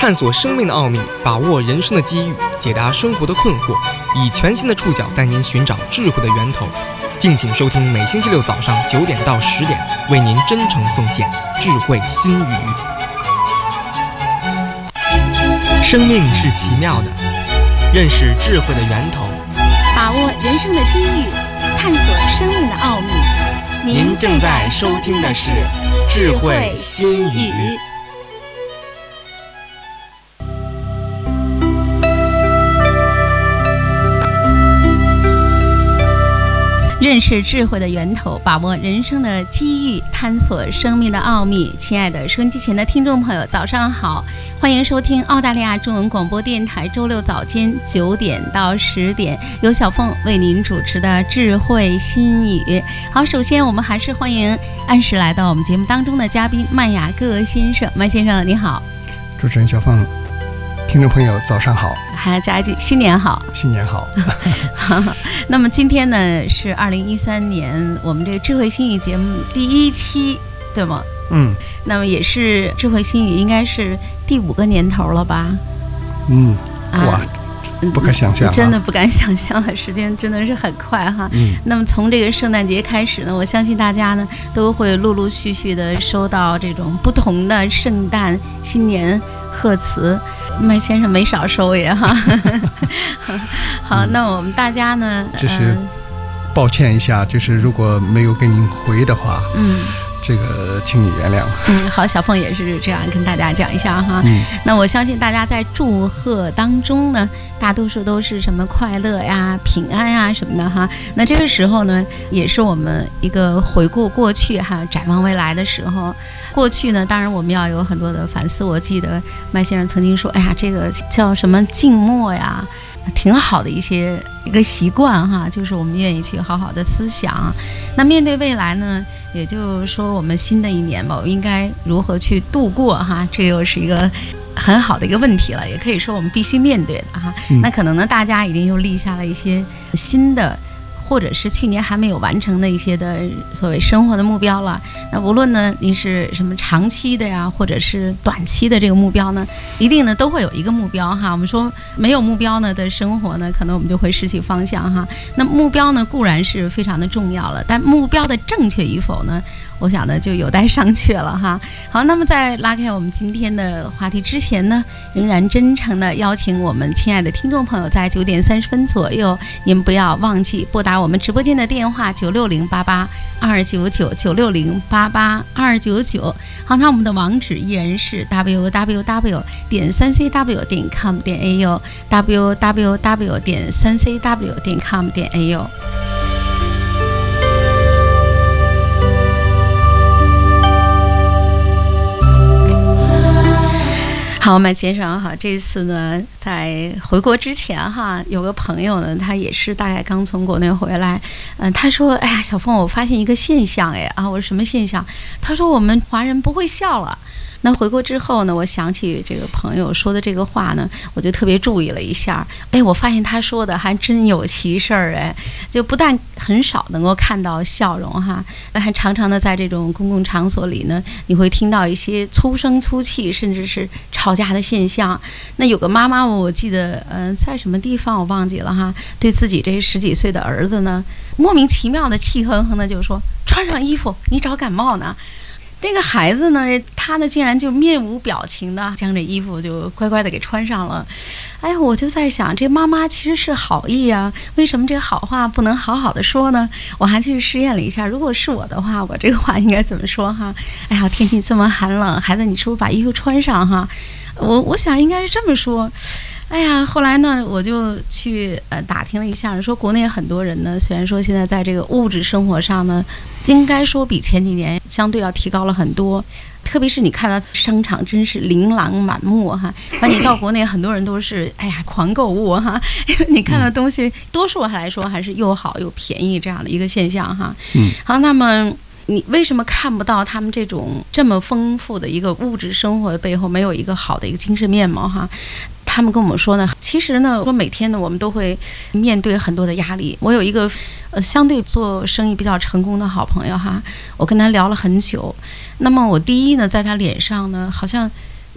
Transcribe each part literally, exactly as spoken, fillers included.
探索生命的奥秘，把握人生的机遇，解答生活的困惑，以全新的触角带您寻找智慧的源头。敬请收听每星期六早上九点到十点，为您真诚奉献智慧心语。生命是奇妙的，认识智慧的源头， 把握人生的机遇，探索生命的奥秘。 您正在收听的是智慧心语。 认识智慧的源头，把握人生的机遇，探索生命的奥秘。亲爱的收音机前的听众朋友，早上好，欢迎收听澳大利亚中文广播电台周六早间九点到十点，由小凤为您主持的智慧心语。好，首先我们还是欢迎按时来到我们节目当中的嘉宾麦雅各先生。麦先生你好。 主持人小凤，听众朋友早上好， 还要加一句新年好。 新年好。 那么今天呢是二零一三年我们这个智慧心语节目第一期，对吗？ 嗯。 那么也是智慧心语应该是第五个年头了吧？ 嗯。哇， 啊、 不可想象、啊， 真的不敢想象，时间真的是很快哈。 嗯。 那么从这个圣诞节开始呢，我相信大家呢都会陆陆续续的收到这种不同的圣诞新年贺词。麦先生没少收也哈。好、嗯，那我们大家呢， 就是抱歉一下，就是如果没有给您回的话， 嗯， 这个请你原谅。 嗯，好，小凤也是这样跟大家讲一下哈。 嗯， 那我相信大家在祝贺当中呢，大多数都是什么快乐呀、平安呀什么的哈。那这个时候呢，也是我们一个回顾过去哈、展望未来的时候。过去呢，当然我们要有很多的反思。我记得麦先生曾经说：“哎呀，这个叫什么静默呀，挺好的一些一个习惯哈，就是我们愿意去好好的思想。那面对未来呢，也就是说我们新的一年吧，我应该如何去度过哈？这又是一个很好的一个问题了，也可以说我们必须面对的哈。 嗯、 那可能呢，大家已经又立下了一些新的，或者是去年还没有完成的一些的所谓生活的目标了。那无论呢你是什么长期的呀，或者是短期的这个目标呢，一定呢都会有一个目标哈。我们说没有目标呢的生活呢，可能我们就会失去方向哈。那目标呢固然是非常的重要了，但目标的正确与否呢，我想呢就有待商榷了哈。好，那么在拉开我们今天的话题之前呢，仍然真诚的邀请我们亲爱的听众朋友，在九点三十分左右，您不要忘记拨打我们直播间的电话九六零八八二九九九六零八八二九九。好，那我们的网址依然是 w w w 点三 c w 点 com 点 a u w w w 点三 c w 点 com 点 a u。好，麦先生哈，这次呢，在回国之前哈，有个朋友呢，他也是大概刚从国内回来，嗯、呃，他说，哎呀，小凤，我发现一个现象，哎啊，我说什么现象？他说我们华人不会笑了。那回国之后呢，我想起这个朋友说的这个话呢，我就特别注意了一下。哎，我发现他说的还真有其事儿哎，就不但很少能够看到笑容哈，还常常的在这种公共场所里呢，你会听到一些粗声粗气，甚至是吵架的现象。那有个妈妈，我记得嗯、呃，在什么地方我忘记了哈，对自己这十几岁的儿子呢，莫名其妙的气哼哼的就说：“穿上衣服，你找感冒呢。”这个孩子呢，他呢竟然就面无表情的将这衣服就乖乖的给穿上了。哎呀，我就在想，这妈妈其实是好意啊，为什么这个好话不能好好的说呢？我还去试验了一下，如果是我的话，我这个话应该怎么说哈？哎呀，天气这么寒冷，孩子，你是不是把衣服穿上哈？我我想应该是这么说。哎呀，后来呢，我就去呃打听了一下，说国内很多人呢，虽然说现在在这个物质生活上呢，应该说比前几年相对要提高了很多，特别是你看到商场真是琳琅满目哈，而你到国内很多人都是哎呀狂购物哈，因为你看到东西多数来说还是又好又便宜这样的一个现象哈。 嗯， 好，那么你为什么看不到他们这种这么丰富的一个物质生活的背后没有一个好的一个精神面貌哈？他们跟我们说呢，其实呢，说每天呢，我们都会面对很多的压力。我有一个呃相对做生意比较成功的好朋友哈，我跟他聊了很久。那么我第一呢，在他脸上呢，好像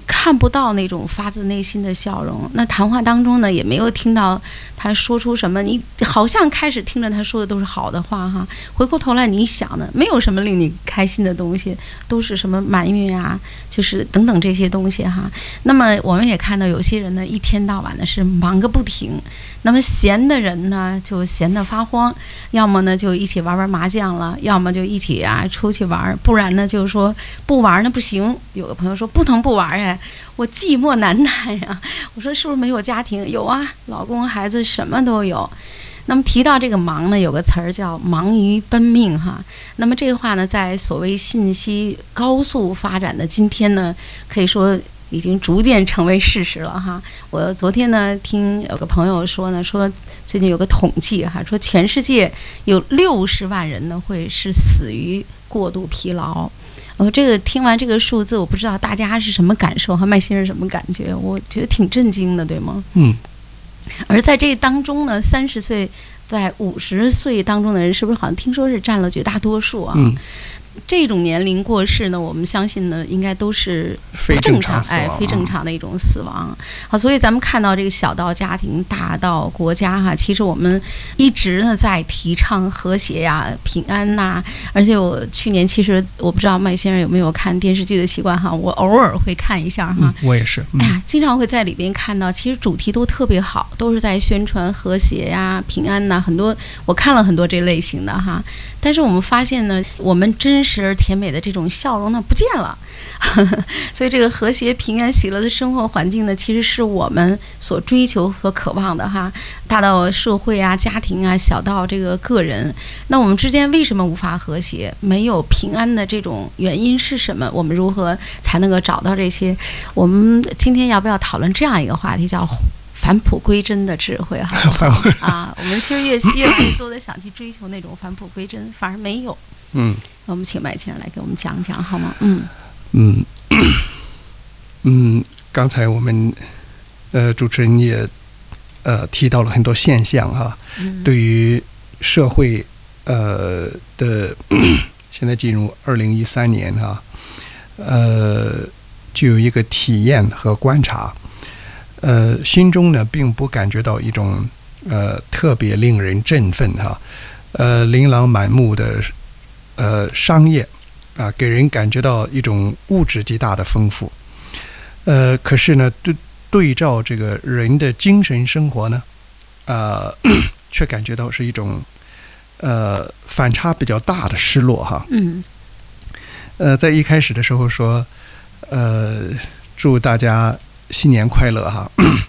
看不到那种发自内心的笑容。那谈话当中呢，也没有听到他说出什么，你好像开始听着他说的都是好的话哈，回过头来你想呢，没有什么令你开心的东西，都是什么埋怨啊，就是等等这些东西哈。那么我们也看到有些人呢，一天到晚的是忙个不停，那么闲的人呢就闲得发慌，要么呢就一起玩玩麻将了，要么就一起啊出去玩，不然呢就是说不玩呢不行。有个朋友说不能不玩哎，我寂寞难耐呀。我说是不是没有家庭？有啊，老公孩子什么都有。那么提到这个忙呢，有个词儿叫忙于奔命哈。那么这个话呢，在所谓信息高速发展的今天呢，可以说已经逐渐成为事实了哈。我昨天呢听有个朋友说呢，说最近有个统计哈，说全世界有六十万人呢会是死于过度疲劳。呃，这个听完这个数字，我不知道大家是什么感受和麦先生什么感觉？我觉得挺震惊的，对吗？ 嗯。 而在这当中呢，三十岁在五十岁当中的人，是不是好像听说是占了绝大多数啊？ 嗯。 这种年龄过世呢，我们相信呢，应该都是不正常，哎，非正常的一种死亡。好，所以咱们看到这个小到家庭，大到国家哈，其实我们一直呢在提倡和谐呀、平安呐。而且我去年其实我不知道麦先生有没有看电视剧的习惯哈，我偶尔会看一下哈。 嗯、我也是。嗯、 哎呀，经常会在里边看到，其实主题都特别好，都是在宣传和谐呀、平安呐，很多我看了很多这类型的哈。但是我们发现呢，我们真实而甜美的这种笑容呢不见了，所以这个和谐、平安、喜乐的生活环境呢，其实是我们所追求、所渴望的哈。大到社会啊、家庭啊，小到这个个人，那我们之间为什么无法和谐？没有平安的这种原因是什么？我们如何才能够找到这些？我们今天要不要讨论这样一个话题，叫返璞归真的智慧哈啊，我们其实越越来越多的想去追求那种返璞归真，反而没有。 嗯， 我们请麦先生来给我们讲讲好吗？嗯嗯嗯，刚才我们呃主持人也呃提到了很多现象哈，嗯、对于社会呃的现在进入二零一三年哈，呃就有一个体验和观察。呃，心中呢并不感觉到一种呃特别令人振奋哈，呃琳琅满目的呃商业啊、呃，给人感觉到一种物质极大的丰富，呃，可是呢对对照这个人的精神生活呢，啊、呃，却感觉到是一种呃反差比较大的失落哈。 嗯。 呃，在一开始的时候说，呃，祝大家新年快乐哈，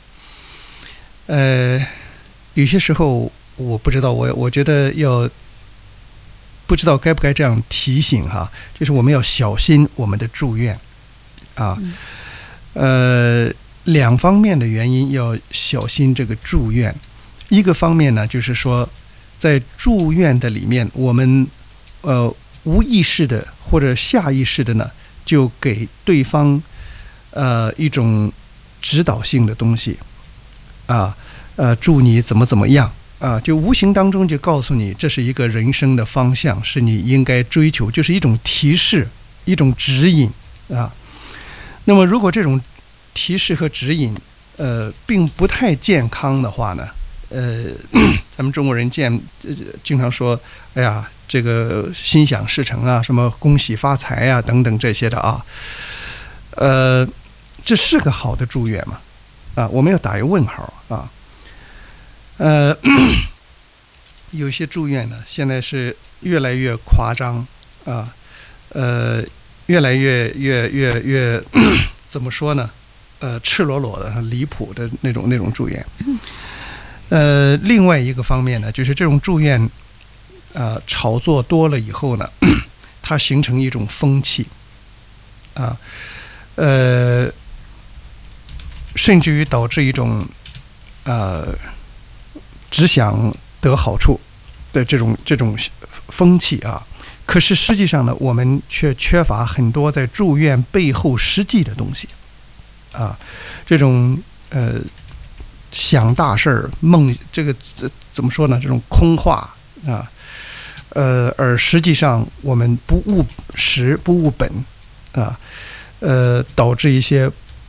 呃，有些时候我不知道，我我觉得要不知道该不该这样提醒哈，就是我们要小心我们的祝愿啊，呃，两方面的原因要小心这个祝愿。一个方面呢，就是说在祝愿的里面，我们呃无意识的或者下意识的呢，就给对方呃一种指导性的东西啊，呃，祝你怎么怎么样啊，就无形当中就告诉你这是一个人生的方向，是你应该追求，就是一种提示，一种指引啊。那么，如果这种提示和指引，呃，并不太健康的话呢，呃，咱们中国人见呃经常说，哎呀，这个心想事成啊，什么恭喜发财啊，等等这些的啊，呃。这是个好的祝愿吗？啊，我们要打一个问号啊。呃，有些祝愿呢，现在是越来越夸张啊，呃，越来越越越越怎么说呢？呃，赤裸裸的、离谱的那种那种祝愿。呃，另外一个方面呢，就是这种祝愿啊、呃，炒作多了以后呢，它形成一种风气啊，呃。甚至于导致一种呃只想得好处的这种这种风气啊，可是实际上呢，我们却缺乏很多在祝愿背后实际的东西啊，这种呃想大事儿梦这个这怎么说呢？这种空话啊，呃，而实际上我们不务实不务本啊，呃，导致一些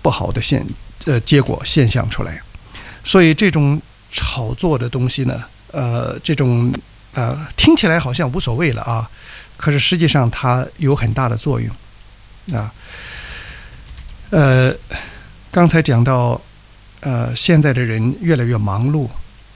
不好的现呃结果现象出来。所以这种炒作的东西呢，呃，这种呃听起来好像无所谓了啊，可是实际上它有很大的作用啊。呃，刚才讲到，呃，现在的人越来越忙碌，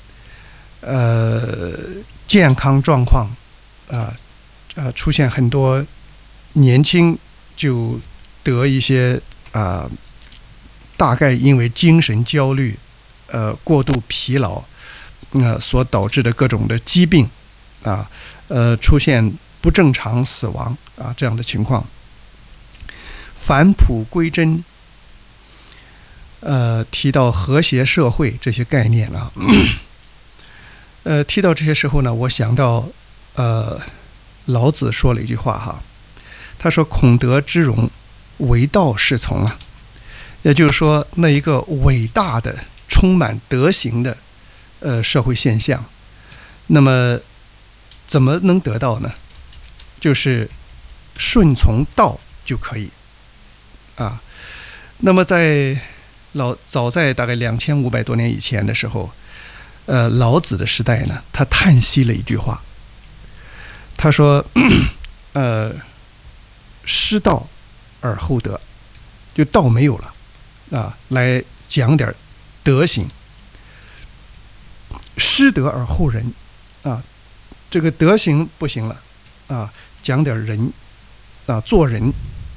呃，健康状况啊，呃，呃，出现很多年轻就得一些啊、呃，大概因为精神焦虑。呃，过度疲劳，呃，所导致的各种的疾病，啊，呃，出现不正常死亡啊这样的情况。返璞归真，呃，提到和谐社会这些概念啊，呃，提到这些时候呢，我想到，呃，老子说了一句话哈，他说：“孔德之容，惟道是从啊。”也就是说，那一个伟大的。充满德行的呃社会现象，那么怎么能得到呢？就是顺从道就可以啊。那么在老早在大概两千五百多年以前的时候，呃，老子的时代呢，他叹息了一句话，他说：“呃，失道而后德，就道没有了啊，来讲点。”德行，失德而后仁啊，这个德行不行了啊，讲点人啊，做人，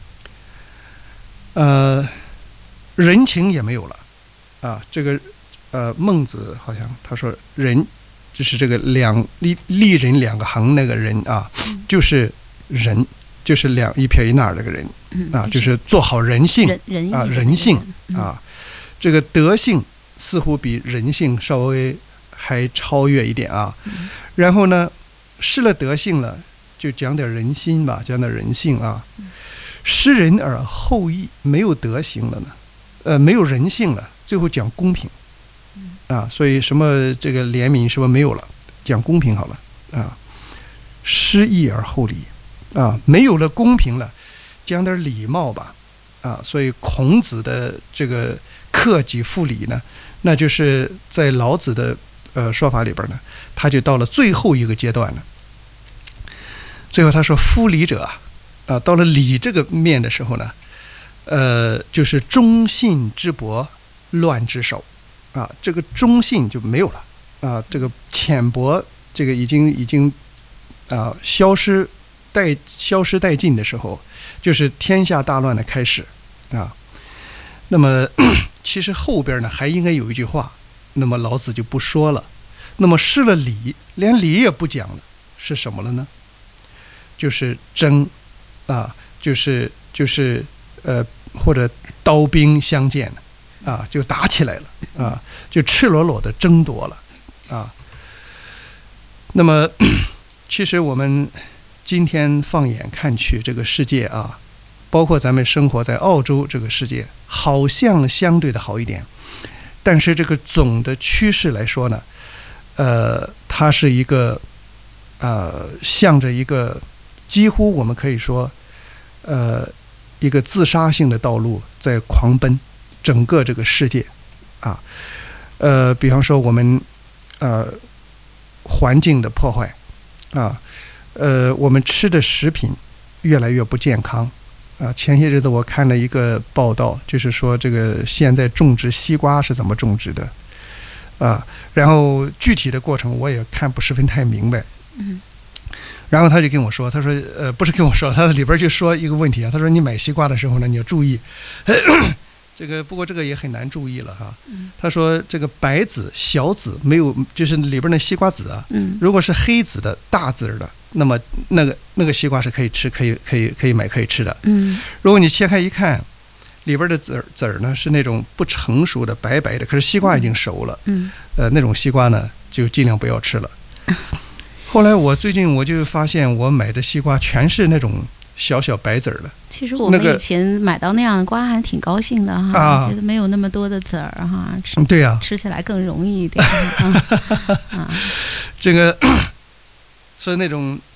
呃，人情也没有了啊。这个呃，孟子好像他说人就是这个两立立人两个行那个人啊，就是人，就是两一撇一捺这个人啊，就是做好人性啊，人性啊，这个德性。似乎比人性稍微还超越一点啊，然后呢，失了德性了，就讲点人心吧，讲点人性啊。失人而后义，没有德行了呢，呃，没有人性了，最后讲公平啊。所以什么这个怜悯什么没有了，讲公平好了啊。失义而后礼啊，没有了公平了，讲点礼貌吧啊。所以孔子的这个克己复礼呢。那就是在老子的呃说法里边呢，他就到了最后一个阶段了。最后他说：“夫礼者啊，啊，到了礼这个面的时候呢，呃，就是忠信之薄，乱之首啊，这个忠信就没有了啊，这个浅薄，这个已经已经啊消失殆消失殆尽的时候，就是天下大乱的开始啊。那么。”其实后边呢还应该有一句话，那么老子就不说了。那么失了礼，连礼也不讲了，是什么了呢？就是争啊，就是就是呃，或者刀兵相见啊，就打起来了啊，就赤裸裸的争夺了啊。那么，其实我们今天放眼看去，这个世界啊。包括咱们生活在澳洲这个世界，好像相对的好一点，但是这个总的趋势来说呢，呃，它是一个呃，向着一个几乎我们可以说，呃，一个自杀性的道路在狂奔，整个这个世界啊，呃，比方说我们呃环境的破坏啊，呃，我们吃的食品越来越不健康。啊，前些日子我看了一个报道，就是说这个现在种植西瓜是怎么种植的，啊，然后具体的过程我也看不十分太明白。 嗯。 然后他就跟我说，他说，呃，不是跟我说，他里边就说一个问题啊，他说你买西瓜的时候呢，你要注意，呵呵这个不过这个也很难注意了哈。他说这个白籽小籽没有，就是里边的西瓜籽啊，如果是黑籽的大籽的。那么那个那个西瓜是可以吃，可以可以可以买可以吃的。嗯，如果你切开一看，里边的籽儿籽儿呢是那种不成熟的白白的，可是西瓜已经熟了。嗯，呃，那种西瓜呢就尽量不要吃了。后来我最近我就发现，我买的西瓜全是那种小小白籽儿的。 其实我们以前买到那样的瓜还挺高兴的哈， 啊、 觉得没有那么多的籽儿哈，吃对呀、啊， 吃起来更容易一点。啊， 这个。是那种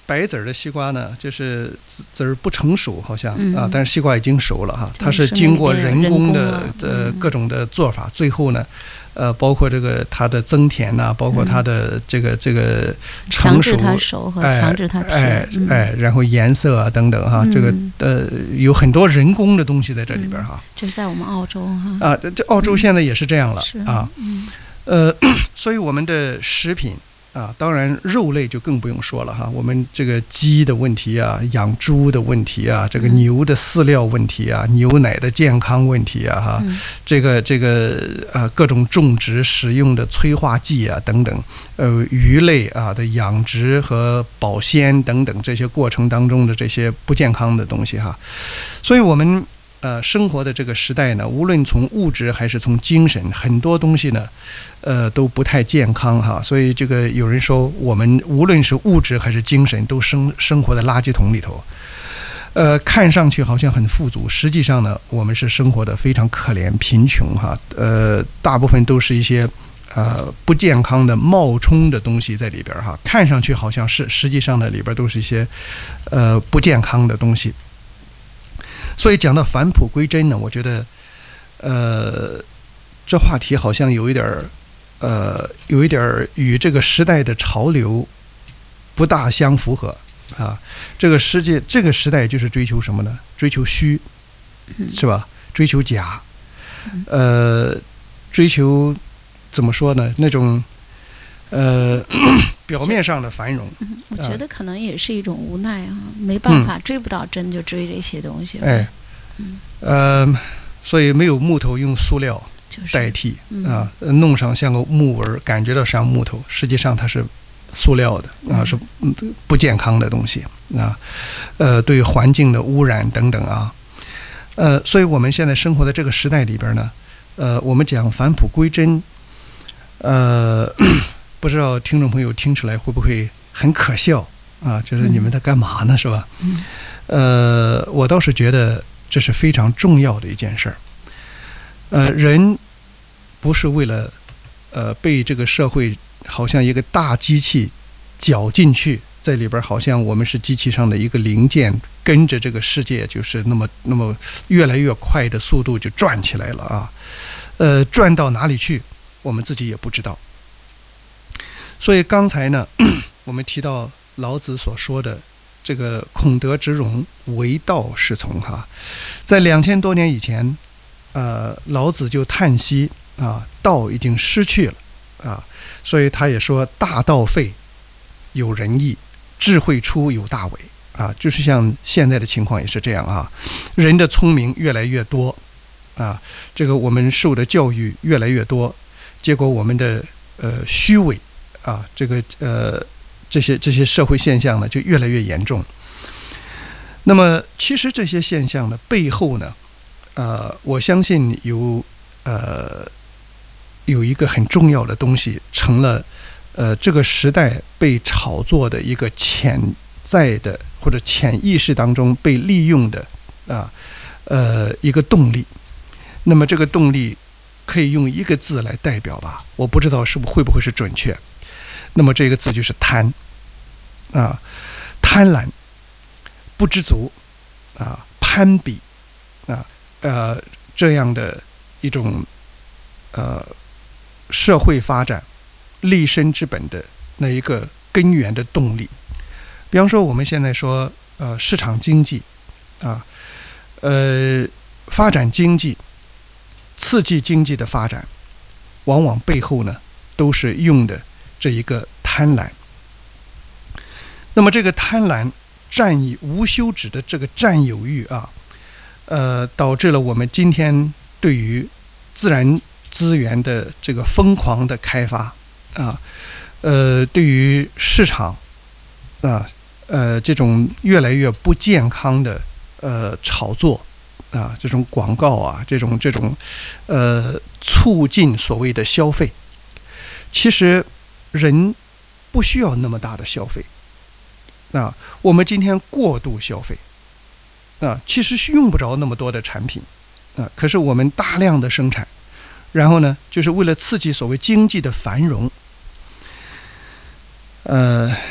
白籽儿的西瓜呢，就是籽籽儿不成熟，好像、 嗯、 啊，但是西瓜已经熟了哈。 对它是经过人工的人工啊呃嗯各种的做法，最后呢，呃，包括这个它的增甜呐、包括它的这个、这个成熟， 强制它熟和哎强制它甜， 哎嗯、 哎，然后颜色啊等等哈， 嗯、 这个呃有很多人工的东西在这里边哈。 这是在我们澳洲哈。 啊，这澳洲现在也是这样了、 嗯、 啊。 嗯呃，所以我们的食品啊，当然肉类就更不用说了哈。我们这个鸡的问题啊，养猪的问题啊，这个牛的饲料问题啊，嗯、牛奶的健康问题啊，哈， 嗯、 这个这个呃各种种植使用的催化剂啊等等，呃鱼类啊的养殖和保鲜等等这些过程当中的这些不健康的东西哈，所以我们。呃，生活的这个时代呢，无论从物质还是从精神，很多东西呢，呃，都不太健康哈。所以这个有人说，我们无论是物质还是精神，都生生活在垃圾桶里头。呃，看上去好像很富足，实际上呢，我们是生活的非常可怜、贫穷哈。呃，大部分都是一些呃不健康的冒充的东西在里边哈。看上去好像是，实际上呢，里边都是一些呃不健康的东西。所以讲到返璞归真呢，我觉得，呃，这话题好像有一点儿，呃，有一点儿与这个时代的潮流不大相符合啊。这个世界，这个时代就是追求什么呢？追求虚，是吧？追求假，呃，追求怎么说呢？那种。呃，表面上的繁荣， 嗯，我觉得可能也是一种无奈啊，没办法，追不到真就追这些东西。 哎， 嗯， 呃，所以没有木头，用塑料代替、 就是、 啊，弄上像个木纹，感觉到像木头，实际上它是塑料的啊，是不健康的东西啊，呃，对环境的污染等等啊，呃，所以我们现在生活在这个时代里边呢，呃，我们讲返璞归真，呃。不知道听众朋友听出来会不会很可笑啊？就是你们在干嘛呢，是吧？ 嗯。 呃，我倒是觉得这是非常重要的一件事儿。呃，人不是为了呃被这个社会好像一个大机器搅进去，在里边好像我们是机器上的一个零件，跟着这个世界就是那么那么越来越快的速度就转起来了啊。呃，转到哪里去，我们自己也不知道。所以刚才呢，我们提到老子所说的这个孔德之容，唯道是从哈。在两千多年以前，呃，老子就叹息啊，道已经失去了啊，所以他也说大道废，有仁义；智慧出，有大伪啊。就是像现在的情况也是这样啊，人的聪明越来越多啊，这个我们受的教育越来越多，结果我们的呃虚伪。啊，这个呃，这些这些社会现象呢，就越来越严重。那么，其实这些现象的背后呢，呃，我相信有呃有一个很重要的东西，成了呃这个时代被炒作的一个潜在的或者潜意识当中被利用的啊呃一个动力。那么，这个动力可以用一个字来代表吧？我不知道是不会不会是准确。那么这个字就是贪啊，贪婪、不知足啊、攀比啊，呃，这样的一种呃社会发展立身之本的那一个根源的动力。比方说，我们现在说呃市场经济啊，呃发展经济、刺激经济的发展，往往背后呢都是用的。这一个贪婪，那么这个贪婪占以无休止的这个占有欲啊，呃，导致了我们今天对于自然资源的这个疯狂的开发啊，呃，对于市场啊，呃，这种越来越不健康的呃炒作啊，这种广告啊，这种这种呃促进所谓的消费，其实。人不需要那么大的消费啊，我们今天过度消费啊，其实是用不着那么多的产品啊，可是我们大量的生产，然后呢，就是为了刺激所谓经济的繁荣。呃，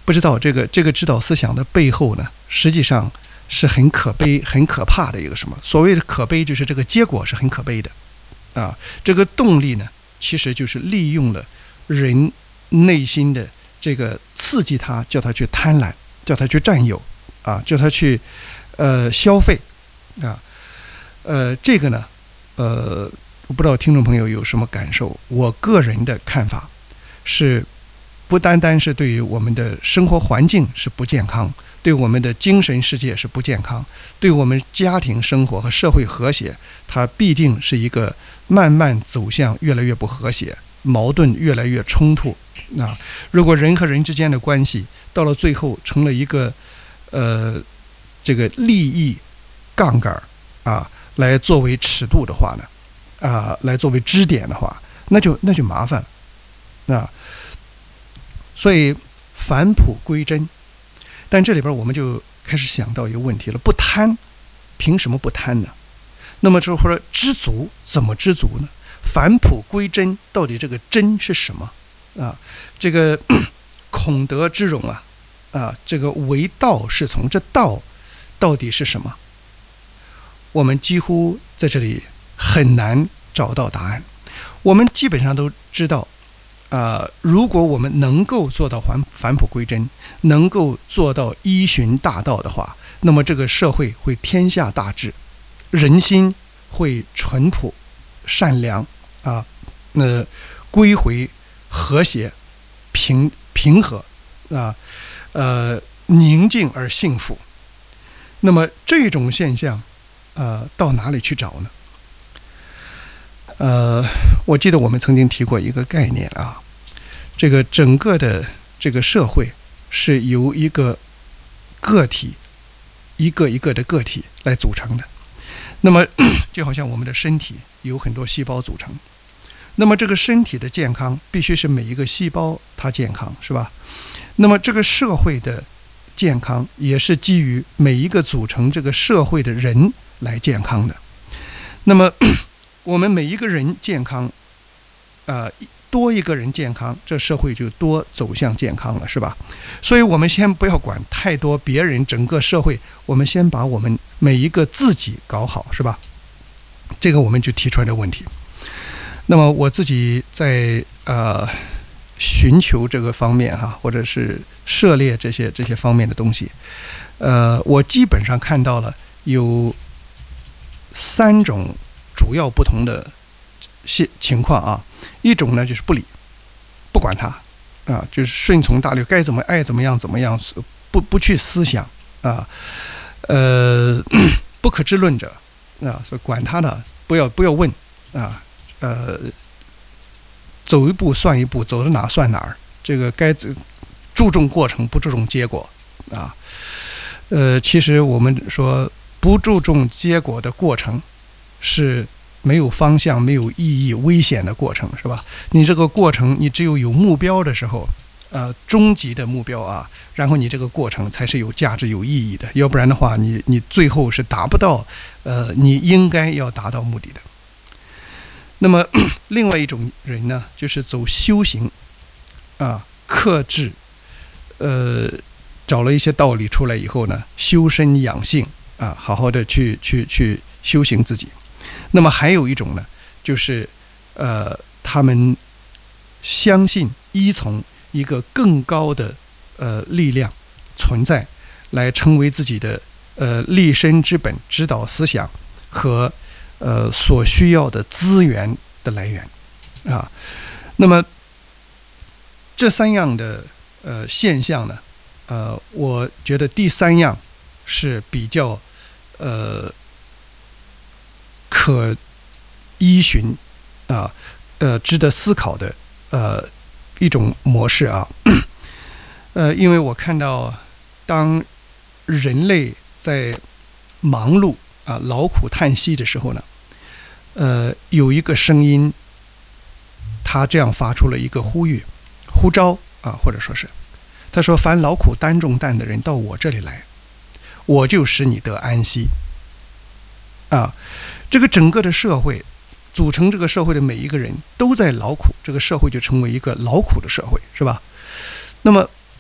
不知道这个这个指导思想的背后呢，实际上是很可悲、很可怕的一个什么？所谓的可悲，就是这个结果是很可悲的啊。这个动力呢，其实就是利用了人内心的这个刺激他，叫他去贪婪，叫他去占有啊，叫他去呃消费啊。呃，这个呢，呃，我不知道听众朋友有什么感受。我个人的看法是，不单单是对于我们的生活环境是不健康，对我们的精神世界是不健康，对我们家庭生活和社会和谐，它必定是一个慢慢走向越来越不和谐，矛盾越来越冲突。啊，如果人和人之间的关系到了最后成了一个呃这个利益杠杆啊，来作为尺度的话呢，啊，来作为支点的话，那就那就麻烦了啊。所以返璞归真，但这里边我们就开始想到一个问题了：不贪，凭什么不贪呢？那么就说知足，怎么知足呢？返璞归真，到底这个真是什么啊？这个孔德之容啊，啊，这个为道是从，这道到底是什么？我们几乎在这里很难找到答案。我们基本上都知道，啊、呃，如果我们能够做到返返璞归真，能够做到依循大道的话，那么这个社会会天下大治，人心会淳朴、善良啊，那、呃、归回和谐、平平和啊，呃，宁静而幸福。那么这种现象，呃，到哪里去找呢？呃，我记得我们曾经提过一个概念啊，这个整个的这个社会是由一个个体，一个一个的个体来组成的。那么就好像我们的身体有很多细胞组成，那么这个身体的健康必须是每一个细胞它健康，是吧？那么这个社会的健康也是基于每一个组成这个社会的人来健康的。那么我们每一个人健康，呃，多一个人健康，这社会就多走向健康了，是吧？所以我们先不要管太多别人，整个社会，我们先把我们每一个自己搞好，是吧？这个我们就提出来的问题。那么我自己在呃寻求这个方面哈，或者是涉猎这些这些方面的东西，呃，我基本上看到了有三种主要不同的情况啊。一种呢就是不理，不管它啊，就是顺从大流，该怎么爱怎么样怎么样，不不去思想啊，呃，不可知论者啊，所以管他呢，不要不要问啊，呃，走一步算一步，走到哪算哪儿，这个该注重过程，不注重结果啊。呃，其实我们说不注重结果的过程是没有方向、没有意义、危险的过程，是吧？你这个过程，你只有有目标的时候，呃，终极的目标啊，然后你这个过程才是有价值、有意义的。要不然的话，你你最后是达不到呃你应该要达到目的的。那么另外一种人呢，就是走修行啊，克制，呃，找了一些道理出来以后呢，修身养性啊，好好的去去去修行自己。那么还有一种呢，就是呃，他们相信依从一个更高的呃力量存在，来成为自己的呃立身之本、指导思想和呃所需要的资源的来源啊。那么这三样的呃现象呢，呃，我觉得第三样是比较呃。可依循啊，呃，值得思考的呃一种模式啊，呃，因为我看到，当人类在忙碌啊、劳苦叹息的时候呢，呃，有一个声音，他这样发出了一个呼吁、呼召啊，或者说是，他说：“凡劳苦担重担的人，到我这里来，我就使你得安息。”啊。这个整个的社会，组成这个社会的每一个人都在劳苦，这个社会就成为一个劳苦的社会，是吧？那么，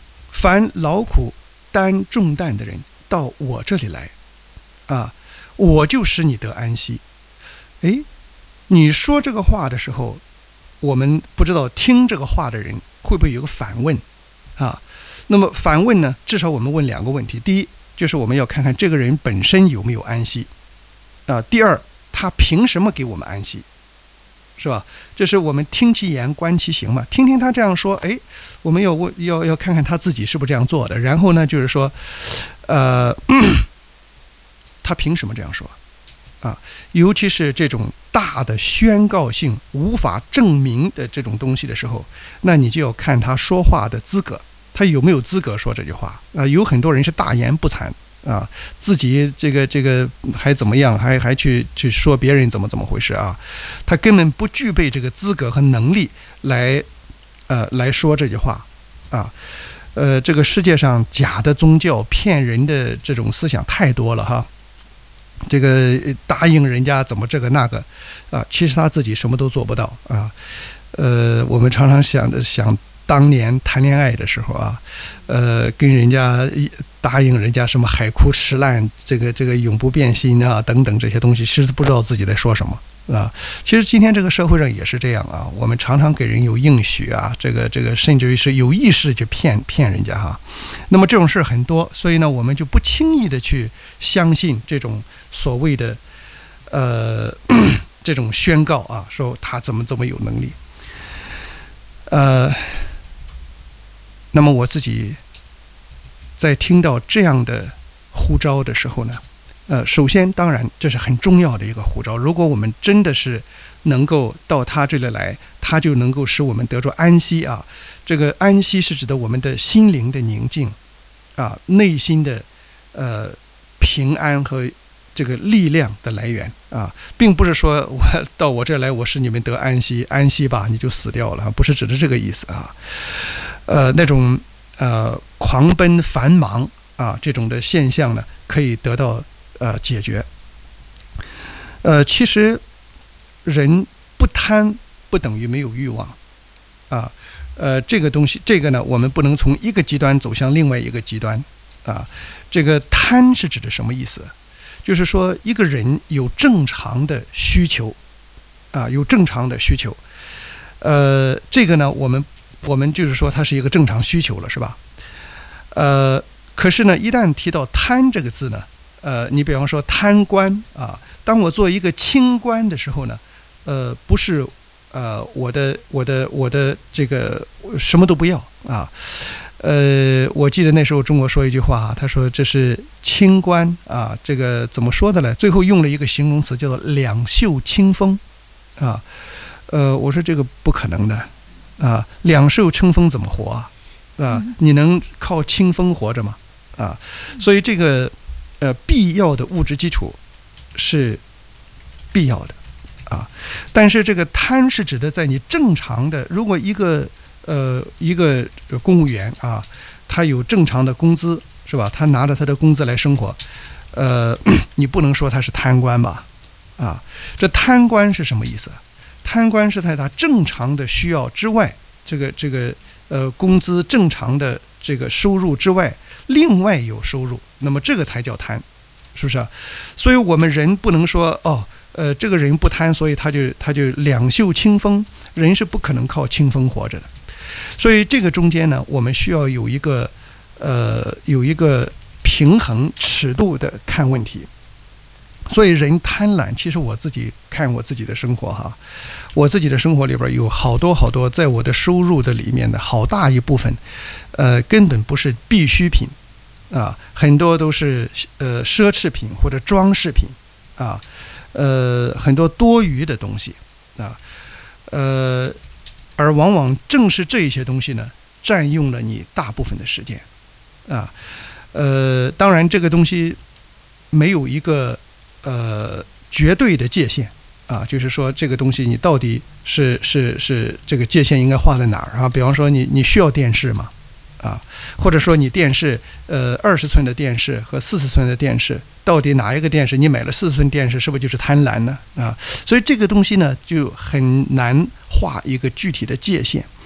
凡劳苦担重担的人到我这里来，啊，我就使你得安息。诶，你说这个话的时候，我们不知道听这个话的人会不会有个反问啊？那么反问呢，至少我们问两个问题：第一，就是我们要看看这个人本身有没有安息啊；第二，他凭什么给我们安息，是吧？这是我们听其言观其行嘛，听听他这样说，哎，我们要问要要看看他自己是不是这样做的。然后呢，就是说，呃，他凭什么这样说啊？尤其是这种大的宣告性无法证明的这种东西的时候，那你就要看他说话的资格。他有没有资格说这句话啊？有很多人是大言不惭啊，自己这个这个还怎么样，还还去去说别人怎么怎么回事啊？他根本不具备这个资格和能力来呃来说这句话啊。呃，这个世界上假的宗教骗人的这种思想太多了哈。这个答应人家怎么这个那个啊，其实他自己什么都做不到啊。呃，我们常常想的想。当年谈恋爱的时候啊，呃，跟人家答应人家什么海枯石烂，这个这个永不变心啊，等等这些东西，其实不知道自己在说什么啊。其实今天这个社会上也是这样啊，我们常常给人有应许啊，这个这个甚至于是有意识去骗骗人家哈。那么这种事很多，所以呢，我们就不轻易的去相信这种所谓的呃这种宣告啊，说他怎么怎么有能力，呃。那么我自己在听到这样的呼召的时候呢，呃，首先当然这是很重要的一个呼召。如果我们真的是能够到他这里来，他就能够使我们得着安息啊。这个安息是指的我们的心灵的宁静啊，内心的呃平安和这个力量的来源啊，并不是说我到我这儿来，我使你们得安息，安息吧你就死掉了，不是指的这个意思啊。呃，那种呃狂奔繁忙啊这种的现象呢，可以得到呃解决。呃，其实人不贪不等于没有欲望啊。呃，这个东西，这个呢，我们不能从一个极端走向另外一个极端啊。这个贪是指的什么意思？就是说，一个人有正常的需求啊，有正常的需求。呃，这个呢，我们。我们就是说它是一个正常需求了，是吧？呃，可是呢，一旦提到贪这个字呢，呃，你比方说贪官啊，当我做一个清官的时候呢，呃，不是呃我的我的我的这个什么都不要啊，呃，我记得那时候中国说一句话，他说这是清官啊，这个怎么说的呢？最后用了一个形容词叫做两袖清风啊，呃，我说这个不可能的。啊，两袖清风怎么活啊？啊，你能靠清风活着吗？啊，所以这个呃必要的物质基础是必要的啊，但是这个贪是指的在你正常的，如果一个呃一个公务员啊，他有正常的工资是吧？他拿着他的工资来生活，呃，你不能说他是贪官吧？啊，这贪官是什么意思？贪官是在他正常的需要之外，这个这个呃工资正常的这个收入之外，另外有收入，那么这个才叫贪，是不是啊？所以我们人不能说哦，呃，这个人不贪，所以他就他就两袖清风，人是不可能靠清风活着的。所以这个中间呢，我们需要有一个呃有一个平衡尺度的看问题。所以人贪婪，其实我自己看我自己的生活哈，我自己的生活里边有好多好多在我的收入的里面的好大一部分，呃，根本不是必需品啊，很多都是呃奢侈品或者装饰品啊，呃，很多多余的东西啊，呃，而往往正是这些东西呢，占用了你大部分的时间啊，呃，当然这个东西没有一个。呃，绝对的界限啊，就是说这个东西你到底是是是这个界限应该画在哪儿啊？比方说你你需要电视吗？啊，或者说你电视呃二十寸的电视和四十寸的电视，到底哪一个电视你买了四十寸电视是不是就是贪婪呢？啊，所以这个东西呢就很难画一个具体的界限。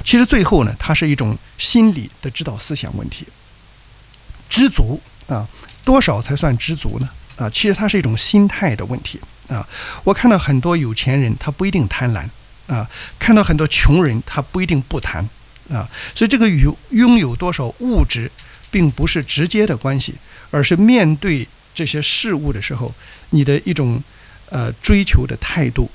其实最后呢，它是一种心理的指导思想问题。知足啊，多少才算知足呢？啊，其实它是一种心态的问题啊。我看到很多有钱人，他不一定贪婪啊；看到很多穷人，他不一定不贪啊。所以这个与拥有多少物质，并不是直接的关系，而是面对这些事物的时候，你的一种呃追求的态度。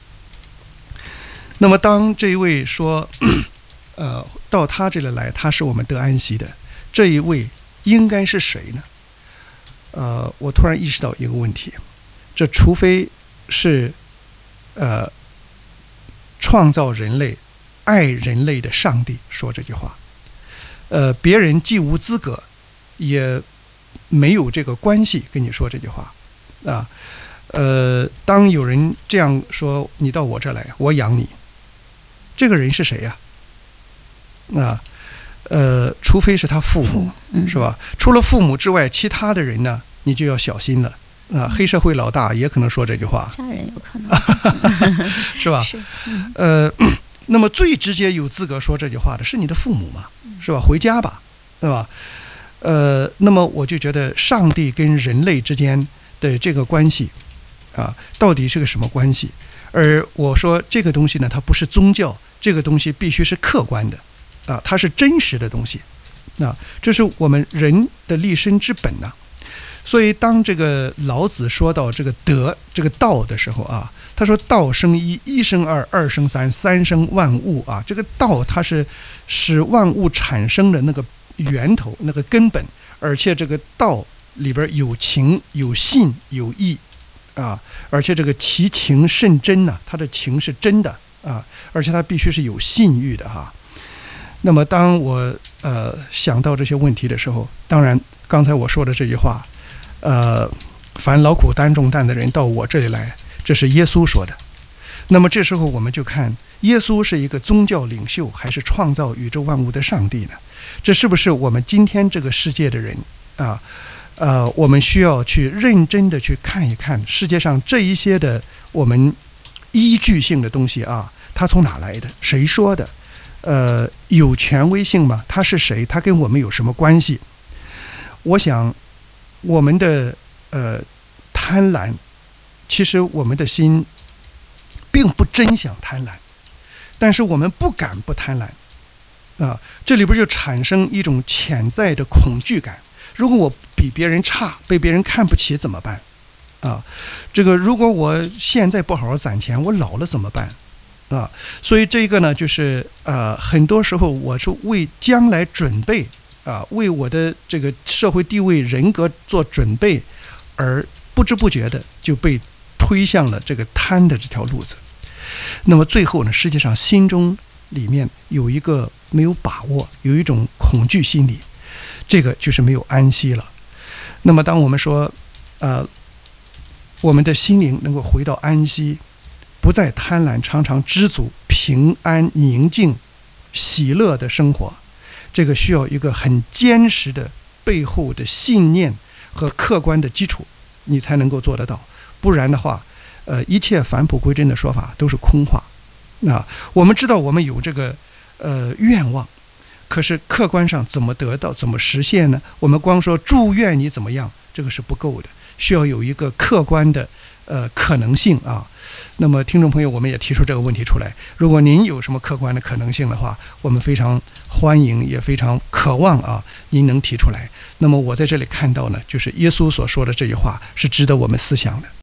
那么，当这一位说，呃，到他这里来，他是我们得安息的，这一位应该是谁呢？呃，我突然意识到一个问题，这除非是呃创造人类、爱人类的上帝说这句话，呃，别人既无资格，也没有这个关系跟你说这句话啊。呃，当有人这样说，你到我这来，我养你，这个人是谁呀？啊，呃，除非是他父母，是吧？除了父母之外，其他的人呢，你就要小心了啊。黑社会老大也可能说这句话， 家人有可能， 是吧？ 是嗯、 呃，那么最直接有资格说这句话的是你的父母嘛，是吧？回家吧，对吧？呃，那么我就觉得上帝跟人类之间的这个关系啊，到底是个什么关系？而我说这个东西呢，它不是宗教，这个东西必须是客观的啊，它是真实的东西啊，这是我们人的立身之本呐、啊。所以当这个老子说到这个德这个道的时候啊，他说道生一，一生二，二生三，三生万物啊。这个道它是使万物产生的那个源头，那个根本，而且这个道里边有情有信有义啊，而且这个其情甚真呐、啊，它的情是真的啊，而且它必须是有信誉的哈、啊。那么当我呃想到这些问题的时候，当然刚才我说的这句话，呃，凡劳苦担重担的人到我这里来，这是耶稣说的。那么这时候我们就看耶稣是一个宗教领袖，还是创造宇宙万物的上帝呢？这是不是我们今天这个世界的人啊？呃，我们需要去认真的去看一看世界上这一些的我们依据性的东西啊，它从哪来的？谁说的？呃，有权威性吗？他是谁？他跟我们有什么关系？我想，我们的呃贪婪，其实我们的心并不真想贪婪，但是我们不敢不贪婪啊。这里边就产生一种潜在的恐惧感。如果我比别人差，被别人看不起怎么办？啊，这个如果我现在不好好攒钱，我老了怎么办？啊，所以这个呢，就是呃，很多时候我是为将来准备啊，为我的这个社会地位、人格做准备，而不知不觉的就被推向了这个贪的这条路子。那么最后呢，实际上心中里面有一个没有把握，有一种恐惧心理，这个就是没有安息了。那么当我们说，呃，我们的心灵能够回到安息，不再贪婪，常常知足、平安、宁静、喜乐的生活，这个需要一个很坚实的背后的信念和客观的基础，你才能够做得到。不然的话，呃，一切返璞归真的说法都是空话。那我们知道我们有这个呃愿望，可是客观上怎么得到、怎么实现呢？我们光说祝愿你怎么样，这个是不够的，需要有一个客观的呃可能性啊。那么听众朋友，我们也提出这个问题出来，如果您有什么客观的可能性的话，我们非常欢迎，也非常渴望啊，您能提出来。那么我在这里看到呢，就是耶稣所说的这句话是值得我们思想的。